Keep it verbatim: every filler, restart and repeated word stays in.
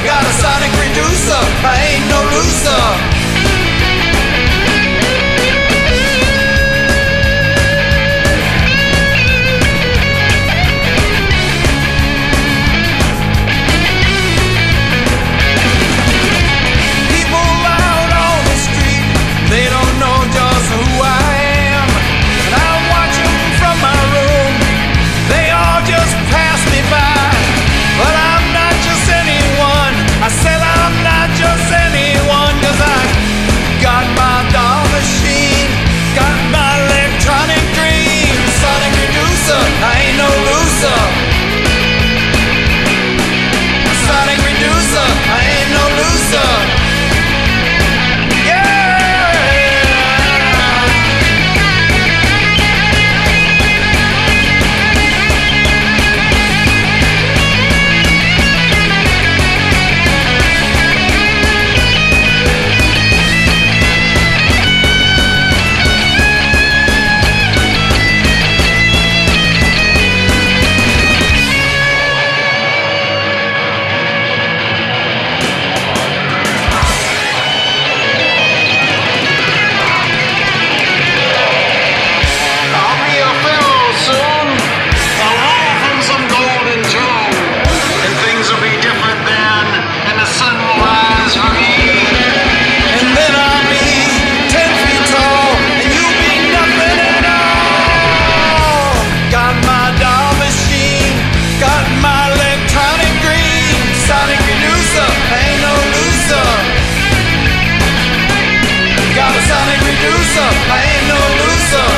got a sonic reducer, I ain't no loser. They don't know just who I am, and I watch them from my room. They all just pass me by, but I'm not just anyone. I said I'm not just anyone, 'cause I got my doll machine, got my electronic dream, sonic reducer, I ain't no loser. Sonic reducer, I ain't no loser. Got a sonic reducer, I ain't no loser.